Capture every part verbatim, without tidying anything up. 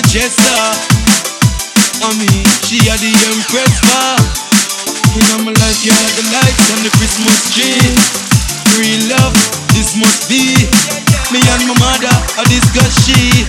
Jessa. I mean, she had the Empress bar. In my life, you had the lights and the Christmas tree. Real love, this must be. Me and my mother, I discuss she.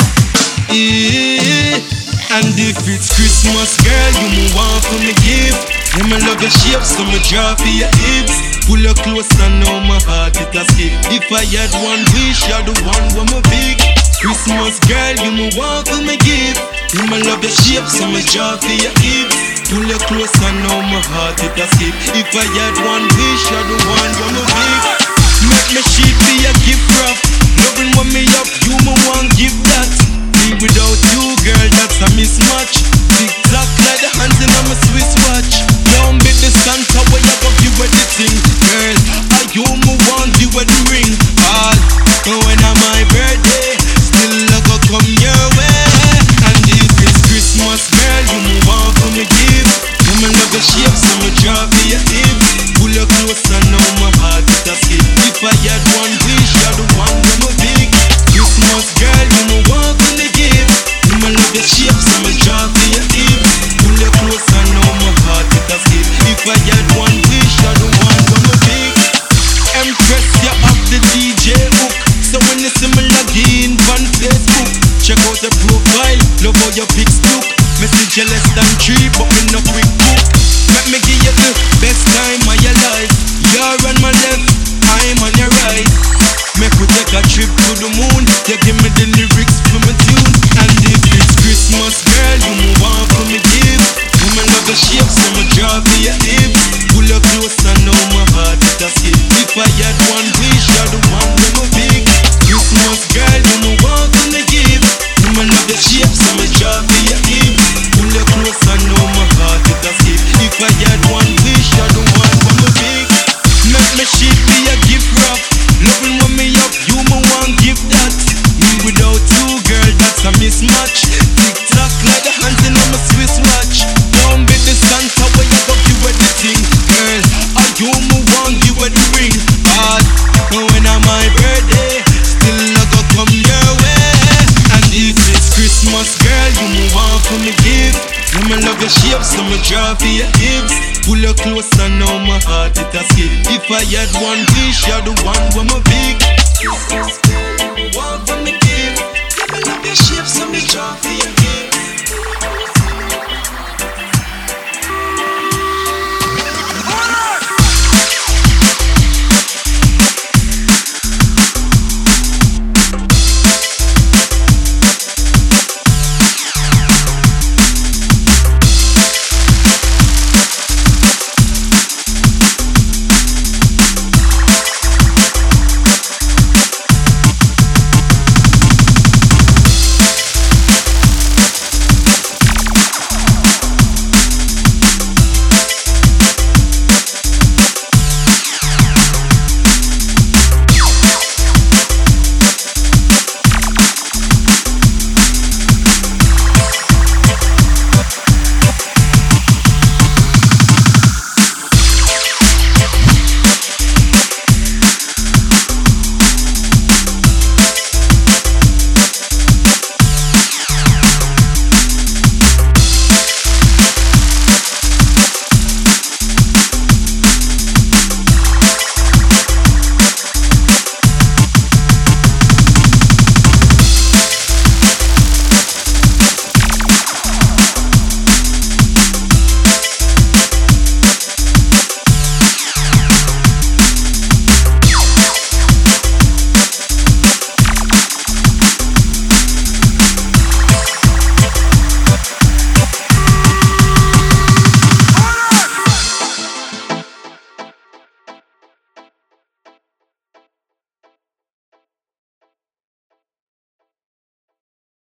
Yeah. And if it's Christmas, girl, you move on for me give. Yeah, me love your shape, so me draw for your hips. Pull her close and now my heart it a skip. If I had one wish, you're the one where me big. Christmas, girl, you move on for me give. Yeah, me love your shape, so me draw for your hips. Pull her close and now my heart it a skip. If I had one wish, you're the one where me big. Make me sheep be a gift wrap. Loving when me up, you me want give that. Without you, girl, that's a mismatch. Tick tock like the hands in my Swiss watch. Don't be the Santa way I got you everything, girl. I you me want the wedding ring. All when I'm my birthday, still I go come your way. And if it's Christmas, girl, you move on for me give. You me love your shape, so me draw for your hips. Pull your close and now my heart it a skip. If I had one wish, you're the one with my big. Christmas, girl, you me want for me give. You me love your shape, so me draw for your hips. Pull your close and now my heart it a skip. If I had one wish, you're the one with my big. Empress, you up the D J hook. So when you see me log in on Facebook, check out the profile, love how your pics look. Message you less than three, but me no quick book. Let me give you the best time of your life. You're on my left, I'm on your right. Make we take a trip to the moon. You give me the lyrics for my tune. And if it's Christmas, girl, you move on for me give. You me love the shape, so me draw for your hips. Pull your close and now my heart it a skip. If I had one wish, you're the one with my big. Christmas, girl, you move on for me give. You me love the shape, so me draw for your hips. Pull your close and now my heart it a skip. If I had one wish, you're the one with my big. Make me shit be a gift wrap. Loving when me up, you me want give that. Me without you, girl, that's a mismatch. Tick tock like the hands in my Swiss watch. Don't be the Santa way I got you everything, girl. I you me want you a the ring. But when I'm my birthday, still I go come your way. And if it's Christmas, girl, you move on for me give. You me love your shape, so me draw for your hips. Pull your close and now my heart it a skip. If I had one wish, you're the one with my